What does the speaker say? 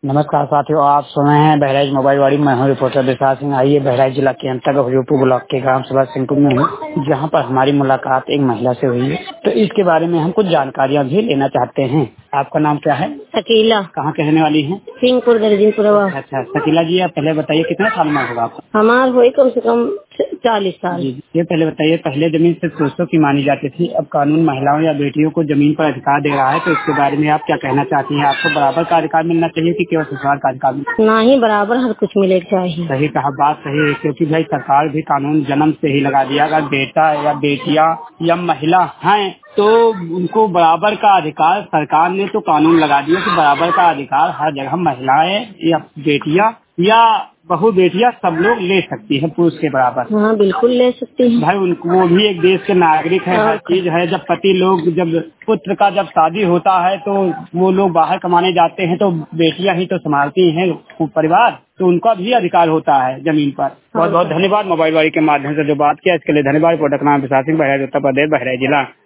नमस्कार साथियों, आप सुन रहे हैं बहराइच मोबाइल वाड़ी। मैं हूं रिपोर्टर विशाल सिंह। आइए बहराइच जिला के अंतर्गत हजूरपुर ब्लॉक के ग्राम सभा सिंहपुर में हूं, जहां पर हमारी मुलाकात एक महिला से हुई है। तो इसके बारे में हम कुछ जानकारियां भी लेना चाहते हैं। आपका नाम क्या है? शकीला। कहाँ के रहने वाली हैं? सिंहपुर दर्जीपुर। अच्छा शकीला जी, आप पहले बताइए कितना साल में होगा आपका? हमार हुई कम से कम 40 साल। जी, ये पहले बताइए, पहले जमीन सिर्फ पुरुषों की मानी जाती थी, अब कानून महिलाओं या बेटियों को जमीन पर अधिकार दे रहा है, तो इसके बारे में आप क्या कहना चाहती हैं? आपको बराबर का अधिकार मिलना चाहिए कि केवल ससुराल का अधिकार? ना ही बराबर हर कुछ मिले चाहिए। सही कहा, बात सही है, क्योंकि भाई सरकार भी कानून जन्म से ही लगा दिया, अगर बेटा या बेटियां या महिला हैं तो उनको बराबर का अधिकार, सरकार ने तो कानून लगा दिया कि बराबर का अधिकार हर जगह महिलाएं या बेटियां या बहू बेटियां सब लोग ले सकती है, पुरुष के बराबर। हाँ बिल्कुल ले सकती है भाई उनको, वो भी एक देश के नागरिक है, हर चीज है। जब पति लोग, जब पुत्र का जब शादी होता है तो वो लोग बाहर कमाने जाते हैं तो बेटियां ही तो संभालती हैं परिवार, तो उनका भी अधिकार होता है जमीन पर। बहुत बहुत धन्यवाद मोबाइल वाली के माध्यम से जो बात किया इसके लिए धन्यवाद। प्रोडक्ट नाम विशाल सिंह, बहराइच उत्तर प्रदेश, बहराइच जिला।